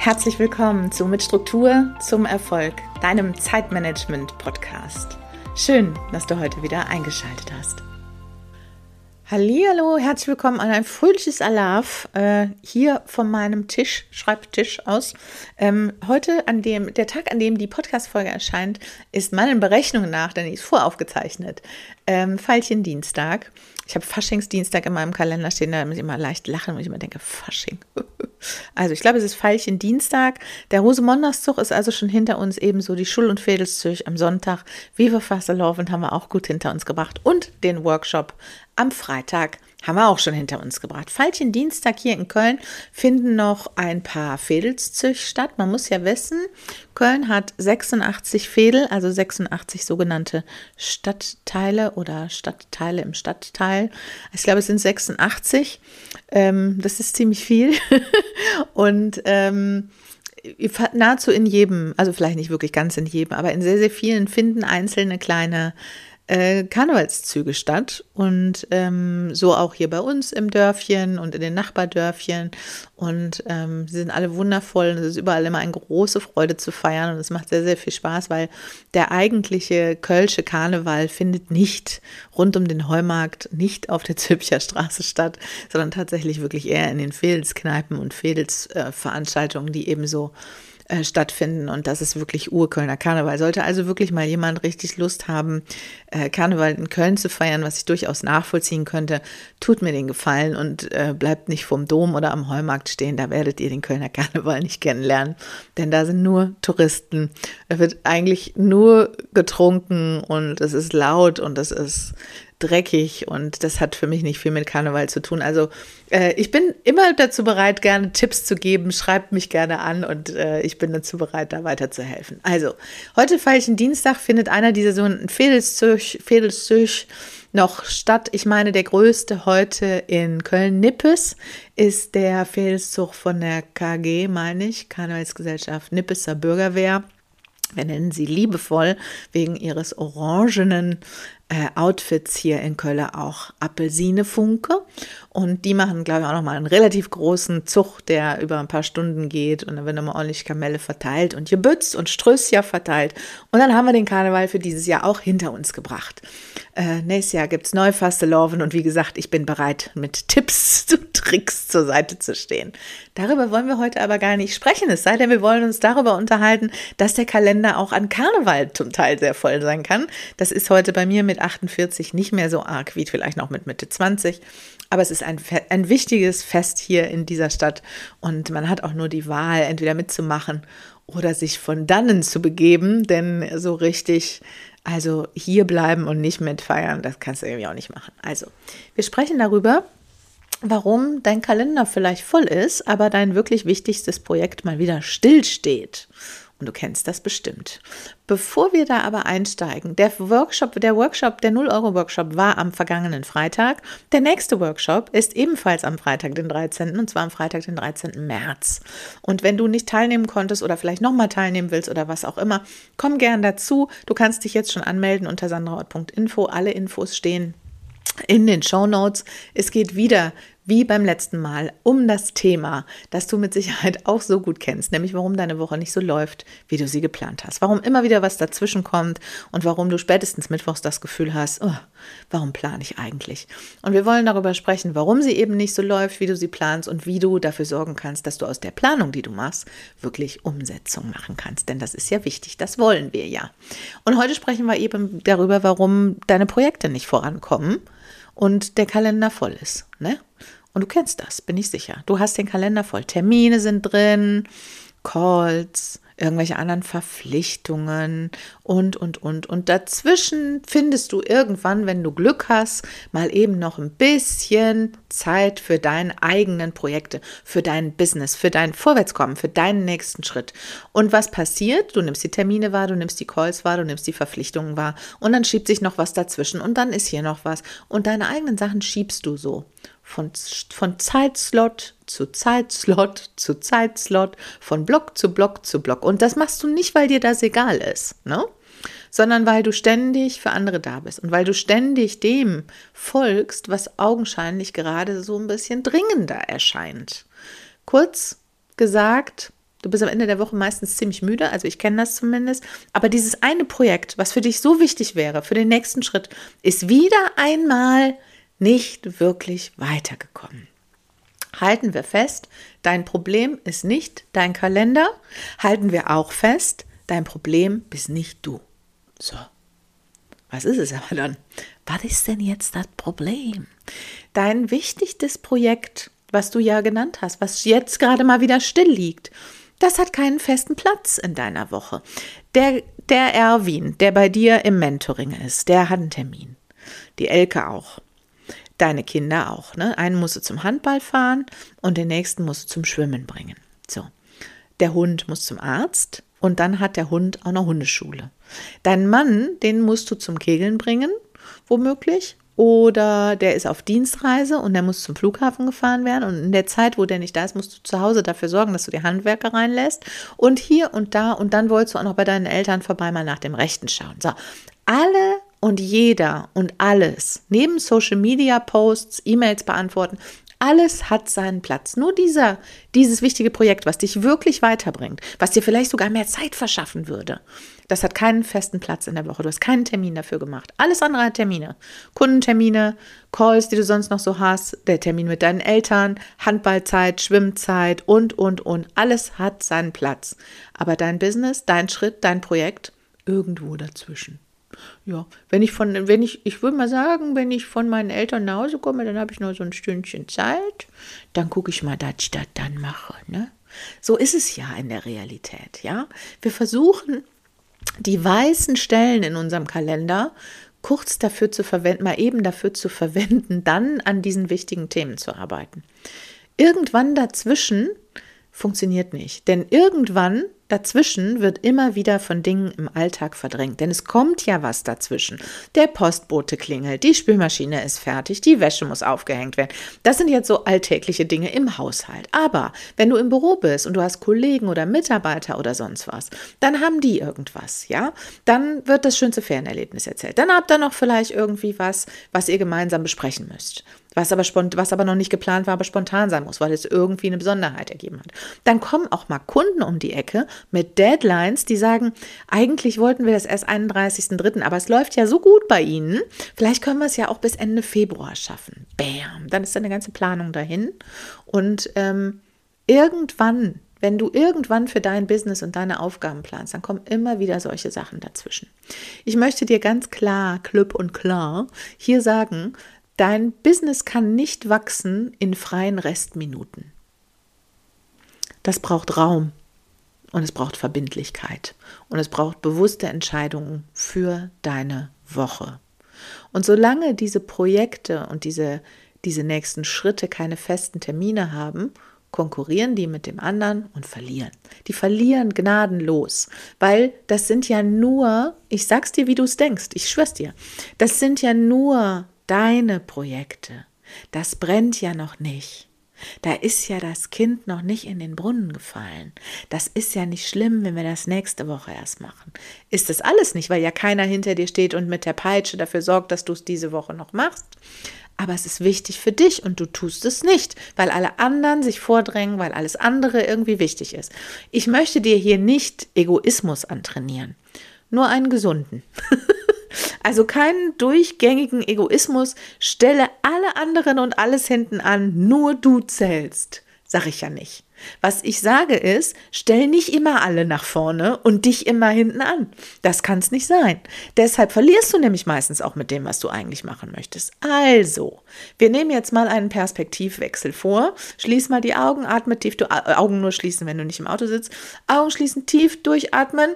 Herzlich willkommen zu Mit Struktur zum Erfolg, deinem Zeitmanagement-Podcast. Schön, dass du heute wieder eingeschaltet hast. Hallihallo, herzlich willkommen an ein fröhliches Alarv hier von meinem Schreibtisch aus. Heute, der Tag, an dem die Podcast-Folge erscheint, ist meinen Berechnungen nach, denn die ist voraufgezeichnet, Veilchen Dienstag. Ich habe Faschingsdienstag in meinem Kalender stehen, da muss ich immer leicht lachen und ich immer denke, Fasching. Also ich glaube, es ist Veilchen Dienstag. Der Rosenmontagszug ist also schon hinter uns, ebenso die Schul- und Vedelszug am Sonntag. Viva Fastelovend haben wir auch gut hinter uns gebracht und den Workshop am Freitag haben wir auch schon hinter uns gebracht. Veilchen Dienstag hier in Köln finden noch ein paar Vedelszüge statt. Man muss ja wissen, Köln hat 86 Vedel, also 86 sogenannte Stadtteile oder Stadtteile im Stadtteil. Ich glaube, es sind 86. Das ist ziemlich viel. Und nahezu in jedem, also vielleicht nicht wirklich ganz in jedem, aber in sehr, sehr vielen finden einzelne kleine Karnevalszüge statt und so auch hier bei uns im Dörfchen und in den Nachbardörfchen und sie sind alle wundervoll und es ist überall immer eine große Freude zu feiern und es macht sehr, sehr viel Spaß, weil der eigentliche Kölsche Karneval findet nicht rund um den Heumarkt, nicht auf der Zülpicher Straße statt, sondern tatsächlich wirklich eher in den Vedelskneipen und Vedelsveranstaltungen, die eben so stattfinden und das ist wirklich Urkölner Karneval. Sollte also wirklich mal jemand richtig Lust haben, Karneval in Köln zu feiern, was ich durchaus nachvollziehen könnte, tut mir den Gefallen und bleibt nicht vom Dom oder am Heumarkt stehen, da werdet ihr den Kölner Karneval nicht kennenlernen, denn da sind nur Touristen. Da wird eigentlich nur getrunken und es ist laut und es ist dreckig und das hat für mich nicht viel mit Karneval zu tun. Also ich bin immer dazu bereit, gerne Tipps zu geben, schreibt mich gerne an und ich bin dazu bereit, da weiterzuhelfen. Also, heute Veilchen Dienstag findet einer dieser sogenannten Vedelszüge noch statt. Ich meine, der größte heute in Köln-Nippes ist der Vedelszug von der KG, meine ich, Karnevalsgesellschaft Nippeser Bürgerwehr. Wir nennen sie liebevoll wegen ihres orangenen Outfits hier in Köln auch Apfelsinefunke. Und die machen, glaube ich, auch nochmal einen relativ großen Zug, der über ein paar Stunden geht. Und dann werden nochmal ordentlich Kamelle verteilt und Gebütz und Strösschen verteilt. Und dann haben wir den Karneval für dieses Jahr auch hinter uns gebracht. Nächstes Jahr gibt es Neufasteloven und wie gesagt, ich bin bereit, mit Tipps und Tricks zur Seite zu stehen. Darüber wollen wir heute aber gar nicht sprechen, es sei denn, wir wollen uns darüber unterhalten, dass der Kalender auch an Karneval zum Teil sehr voll sein kann. Das ist heute bei mir mit 48 nicht mehr so arg wie vielleicht noch mit Mitte 20, aber es ist ein wichtiges Fest hier in dieser Stadt und man hat auch nur die Wahl, entweder mitzumachen oder sich von dannen zu begeben, denn so richtig, also hier bleiben und nicht mitfeiern, das kannst du irgendwie auch nicht machen. Also, wir sprechen darüber, warum dein Kalender vielleicht voll ist, aber dein wirklich wichtigstes Projekt mal wieder stillsteht. Und du kennst das bestimmt. Bevor wir da aber einsteigen, der Workshop, der 0-Euro-Workshop war am vergangenen Freitag. Der nächste Workshop ist ebenfalls am Freitag, den 13., und zwar am Freitag, den 13. März. Und wenn du nicht teilnehmen konntest oder vielleicht nochmal teilnehmen willst oder was auch immer, komm gern dazu. Du kannst dich jetzt schon anmelden unter sandraort.info. Alle Infos stehen in den Shownotes. Es geht wieder, wie beim letzten Mal, um das Thema, das du mit Sicherheit auch so gut kennst, nämlich warum deine Woche nicht so läuft, wie du sie geplant hast. Warum immer wieder was dazwischen kommt und warum du spätestens mittwochs das Gefühl hast, oh, warum plane ich eigentlich? Und wir wollen darüber sprechen, warum sie eben nicht so läuft, wie du sie planst und wie du dafür sorgen kannst, dass du aus der Planung, die du machst, wirklich Umsetzung machen kannst. Denn das ist ja wichtig, das wollen wir ja. Und heute sprechen wir eben darüber, warum deine Projekte nicht vorankommen und der Kalender voll ist, ne? Und du kennst das, bin ich sicher. Du hast den Kalender voll. Termine sind drin, Calls, irgendwelche anderen Verpflichtungen und. Und dazwischen findest du irgendwann, wenn du Glück hast, mal eben noch ein bisschen Zeit für deine eigenen Projekte, für dein Business, für dein Vorwärtskommen, für deinen nächsten Schritt. Und was passiert? Du nimmst die Termine wahr, du nimmst die Calls wahr, du nimmst die Verpflichtungen wahr und dann schiebt sich noch was dazwischen und dann ist hier noch was. Und deine eigenen Sachen schiebst du so. Von Zeitslot zu Zeitslot zu Zeitslot, von Block zu Block zu Block. Und das machst du nicht, weil dir das egal ist, ne? Sondern weil du ständig für andere da bist und weil du ständig dem folgst, was augenscheinlich gerade so ein bisschen dringender erscheint. Kurz gesagt, Du bist am Ende der Woche meistens ziemlich müde, also ich kenne das zumindest. Aber dieses eine Projekt, was für dich so wichtig wäre, für den nächsten Schritt, ist wieder einmal nicht wirklich weitergekommen. Halten wir fest, dein Problem ist nicht dein Kalender. Halten wir auch fest, dein Problem bist nicht du. So, was ist es aber dann? Was ist denn jetzt das Problem? Dein wichtigstes Projekt, was du ja genannt hast, was jetzt gerade mal wieder still liegt, das hat keinen festen Platz in deiner Woche. Der Erwin, der bei dir im Mentoring ist, der hat einen Termin. Die Elke auch. Deine Kinder auch. Ne? Einen musst du zum Handball fahren und den nächsten musst du zum Schwimmen bringen. So. Der Hund muss zum Arzt und dann hat der Hund auch eine Hundeschule. Dein Mann, den musst du zum Kegeln bringen, womöglich. Oder der ist auf Dienstreise und der muss zum Flughafen gefahren werden. Und in der Zeit, wo der nicht da ist, musst du zu Hause dafür sorgen, dass du die Handwerker reinlässt. Und hier und da und dann wolltest du auch noch bei deinen Eltern vorbei mal nach dem Rechten schauen. So, alle und jeder und alles, neben Social-Media-Posts, E-Mails beantworten, alles hat seinen Platz. Nur dieses wichtige Projekt, was dich wirklich weiterbringt, was dir vielleicht sogar mehr Zeit verschaffen würde, das hat keinen festen Platz in der Woche. Du hast keinen Termin dafür gemacht. Alles andere hat Termine. Kundentermine, Calls, die du sonst noch so hast, der Termin mit deinen Eltern, Handballzeit, Schwimmzeit und. Alles hat seinen Platz. Aber dein Business, dein Schritt, dein Projekt, irgendwo dazwischen. Ja, ich würde mal sagen, wenn ich von meinen Eltern nach Hause komme, dann habe ich noch so ein Stündchen Zeit, dann gucke ich mal, dass ich das dann mache, ne? So ist es ja in der Realität, ja. Wir versuchen, die weißen Stellen in unserem Kalender kurz dafür zu verwenden, mal eben dafür zu verwenden, dann an diesen wichtigen Themen zu arbeiten. Irgendwann dazwischen funktioniert nicht, denn irgendwann dazwischen wird immer wieder von Dingen im Alltag verdrängt, denn es kommt ja was dazwischen. Der Postbote klingelt, die Spülmaschine ist fertig, die Wäsche muss aufgehängt werden. Das sind jetzt so alltägliche Dinge im Haushalt. Aber wenn du im Büro bist und du hast Kollegen oder Mitarbeiter oder sonst was, dann haben die irgendwas, ja? Dann wird das schönste Ferienerlebnis erzählt. Dann habt ihr noch vielleicht irgendwie was ihr gemeinsam besprechen müsst. Was aber noch nicht geplant war, aber spontan sein muss, weil es irgendwie eine Besonderheit ergeben hat. Dann kommen auch mal Kunden um die Ecke mit Deadlines, die sagen, eigentlich wollten wir das erst 31.03., aber es läuft ja so gut bei Ihnen, vielleicht können wir es ja auch bis Ende Februar schaffen. Bam, dann ist eine ganze Planung dahin. Und irgendwann, wenn du irgendwann für dein Business und deine Aufgaben planst, dann kommen immer wieder solche Sachen dazwischen. Ich möchte dir ganz klar, klipp und klar hier sagen, dein Business kann nicht wachsen in freien Restminuten. Das braucht Raum und es braucht Verbindlichkeit und es braucht bewusste Entscheidungen für deine Woche. Und solange diese Projekte und diese nächsten Schritte keine festen Termine haben, konkurrieren die mit dem anderen und verlieren. Die verlieren gnadenlos, weil das sind ja nur, ich sag's dir, wie du es denkst, ich schwör's dir, das sind ja nur deine Projekte. Das brennt ja noch nicht. Da ist ja das Kind noch nicht in den Brunnen gefallen. Das ist ja nicht schlimm, wenn wir das nächste Woche erst machen. Ist das alles nicht, weil ja keiner hinter dir steht und mit der Peitsche dafür sorgt, dass du es diese Woche noch machst. Aber es ist wichtig für dich und du tust es nicht, weil alle anderen sich vordrängen, weil alles andere irgendwie wichtig ist. Ich möchte dir hier nicht Egoismus antrainieren, nur einen gesunden. Also keinen durchgängigen Egoismus, stelle alle anderen und alles hinten an, nur du zählst, sage ich ja nicht. Was ich sage ist, stell nicht immer alle nach vorne und dich immer hinten an. Das kann es nicht sein. Deshalb verlierst du nämlich meistens auch mit dem, was du eigentlich machen möchtest. Also, wir nehmen jetzt mal einen Perspektivwechsel vor. Schließ mal die Augen, atme tief, Augen nur schließen, wenn du nicht im Auto sitzt. Augen schließen, tief durchatmen.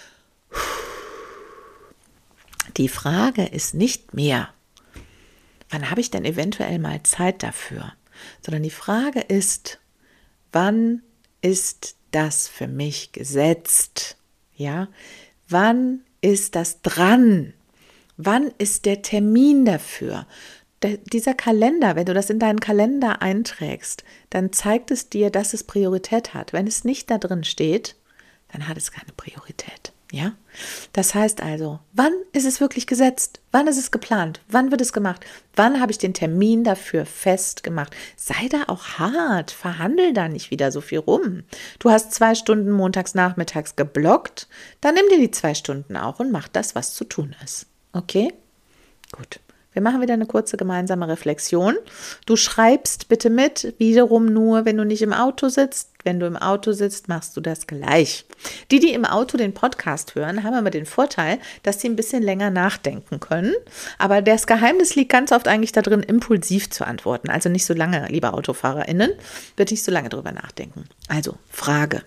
Die Frage ist nicht mehr, wann habe ich denn eventuell mal Zeit dafür, sondern die Frage ist, wann ist das für mich gesetzt? Ja, wann ist das dran? Wann ist der Termin dafür? Dieser Kalender, wenn du das in deinen Kalender einträgst, dann zeigt es dir, dass es Priorität hat. Wenn es nicht da drin steht, dann hat es keine Priorität. Ja, das heißt also, wann ist es wirklich gesetzt? Wann ist es geplant? Wann wird es gemacht? Wann habe ich den Termin dafür festgemacht? Sei da auch hart, verhandel da nicht wieder so viel rum. Du hast 2 Stunden montags nachmittags geblockt, dann nimm dir die 2 Stunden auch und mach das, was zu tun ist. Okay? Gut. Wir machen wieder eine kurze gemeinsame Reflexion. Du schreibst bitte mit, wiederum nur, wenn du nicht im Auto sitzt. Wenn du im Auto sitzt, machst du das gleich. Die im Auto den Podcast hören, haben aber den Vorteil, dass sie ein bisschen länger nachdenken können. Aber das Geheimnis liegt ganz oft eigentlich darin, impulsiv zu antworten. Also nicht so lange, liebe AutofahrerInnen, wird nicht so lange drüber nachdenken. Also, Frage.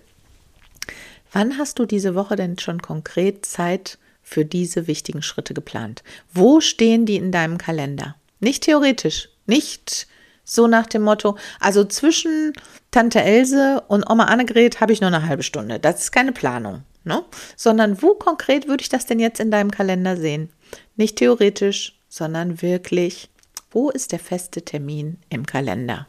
Wann hast du diese Woche denn schon konkret Zeit für diese wichtigen Schritte geplant? Wo stehen die in deinem Kalender? Nicht theoretisch, nicht so nach dem Motto, also zwischen Tante Else und Oma Annegret habe ich nur eine halbe Stunde. Das ist keine Planung, ne? Sondern wo konkret würde ich das denn jetzt in deinem Kalender sehen? Nicht theoretisch, sondern wirklich, wo ist der feste Termin im Kalender?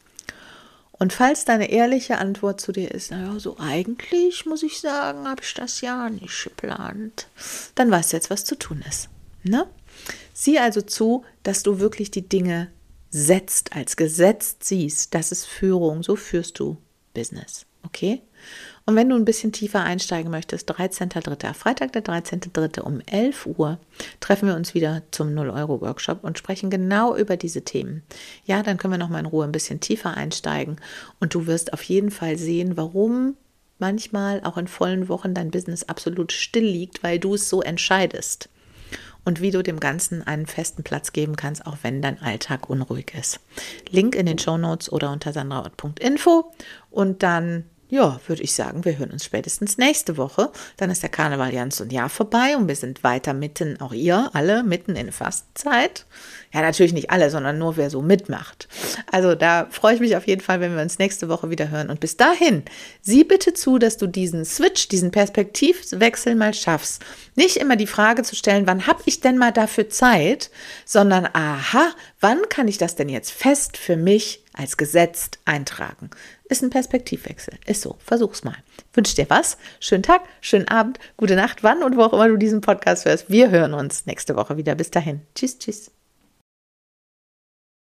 Und falls deine ehrliche Antwort zu dir ist, naja, so eigentlich, muss ich sagen, habe ich das ja nicht geplant, dann weißt du jetzt, was zu tun ist. Ne? Sieh also zu, dass du wirklich die Dinge setzt, als gesetzt siehst. Das ist Führung, so führst du Business. Okay? Und wenn du ein bisschen tiefer einsteigen möchtest, 13.3., Freitag der 13.3. um 11 Uhr treffen wir uns wieder zum 0-Euro-Workshop und sprechen genau über diese Themen. Ja, dann können wir nochmal in Ruhe ein bisschen tiefer einsteigen und du wirst auf jeden Fall sehen, warum manchmal auch in vollen Wochen dein Business absolut still liegt, weil du es so entscheidest. Und wie du dem Ganzen einen festen Platz geben kannst, auch wenn dein Alltag unruhig ist. Link in den Shownotes oder unter sandraort.info und dann würde ich sagen, wir hören uns spätestens nächste Woche. Dann ist der Karneval ganz und Jahr vorbei und wir sind weiter mitten, auch ihr alle, mitten in Fastenzeit. Ja, natürlich nicht alle, sondern nur wer so mitmacht. Also da freue ich mich auf jeden Fall, wenn wir uns nächste Woche wieder hören. Und bis dahin, sieh bitte zu, dass du diesen Switch, diesen Perspektivwechsel mal schaffst. Nicht immer die Frage zu stellen, wann habe ich denn mal dafür Zeit, sondern aha, wann kann ich das denn jetzt fest für mich als gesetzt eintragen? Ist ein Perspektivwechsel. Ist so. Versuch's mal. Wünsche dir was. Schönen Tag, schönen Abend, gute Nacht, wann und wo auch immer du diesen Podcast hörst. Wir hören uns nächste Woche wieder. Bis dahin. Tschüss, tschüss.